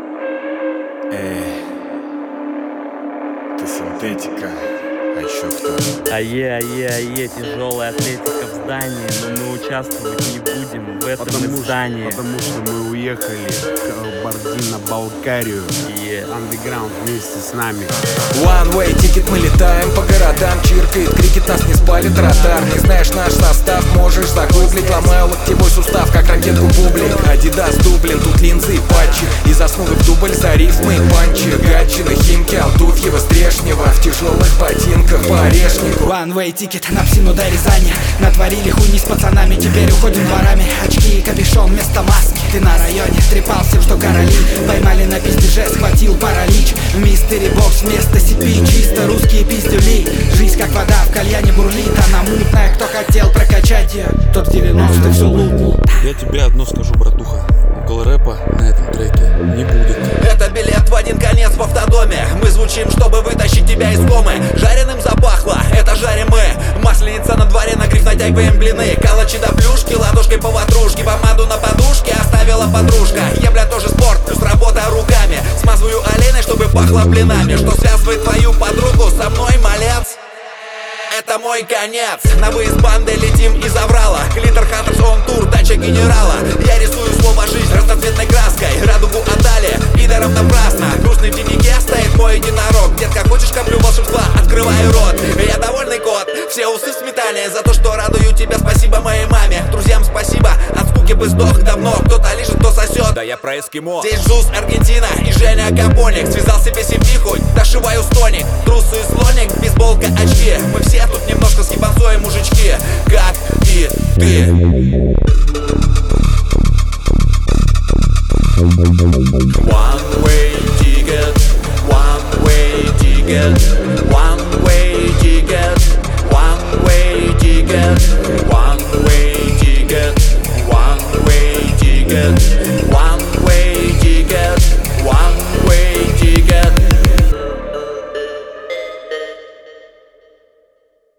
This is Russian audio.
Ты синтетика, а еще кто? Ае, тяжелая атлетика в здании, но мы участвовать не будем в этом издании. Потому что мы уехали в Кабардино-Балкарию. Андеграунд вместе с нами. One way ticket, мы летаем по городам. Чиркает крикет, нас не спалит радар. Не знаешь наш состав, можешь загуглить. Ломаю локтевой сустав, как ракетку бублик. Адидас, Дублин, тут линзы и патчи. И заснул в дубль за рифмы и панчи. Гатчина, Химки, Алтуфьева, Стрешнева. В тяжелых ботинках по орешнику. One way ticket на псину до Рязани. Натворили хуйни с пацанами, теперь уходим дворами. Очки и капюшон вместо маски. Ты на районе трепал всем, что короли. Поймали на пиздеже, схватил паралич. Мистери бокс вместо CP, чисто русские пиздюли. Жизнь как вода в кальяне бурлит. Она мутная, кто хотел прокачать ее, тот в 90-х все лупнул. Я тебе одно скажу, братуха. Около рэпа на этом треке не будет. Это билет в один конец в автодоме. Мы звучим, чтобы вытащить тебя из комы. Жареным запахло, это жарим мы. Масленица на дворе, на гриф натягиваем блины. Калачи до плюшки, ладошкой по ватрушке. Помаду на подушке оставила подружка. Ебля тоже спорт, плюс работа руками. Смазываю оленой, чтобы пахло блинами. Что связывает твою подругу со мной, малец? Это мой конец. На выезд банды летим из Аврала. Клитер Хантерс он тур, дача генерала. Я рисую слово жизнь разноцветной краской. Радугу отдали, пидором напрасно. Грустный в теннике стоит мой единорог. Детка, хочешь каплю волшебства? Открываю рот. Я довольный кот, все усы в сметане. За то, что радую тебя, спасибо моей маме. Друзьям спасибо, от скуки бы сдох давно. Кто-то лежит, кто сосет. Да я про эскимо. Здесь Жуз, Аргентина и Женя Капоник. Связал себе семьиху, дошиваю стоник. Трусы и слоник, бейсболка, очки. Мы все тут немножко с ебанцой, мужички, как и ты. One way ticket, one way ticket, one way ticket, one way ticket, one way ticket, one way ticket.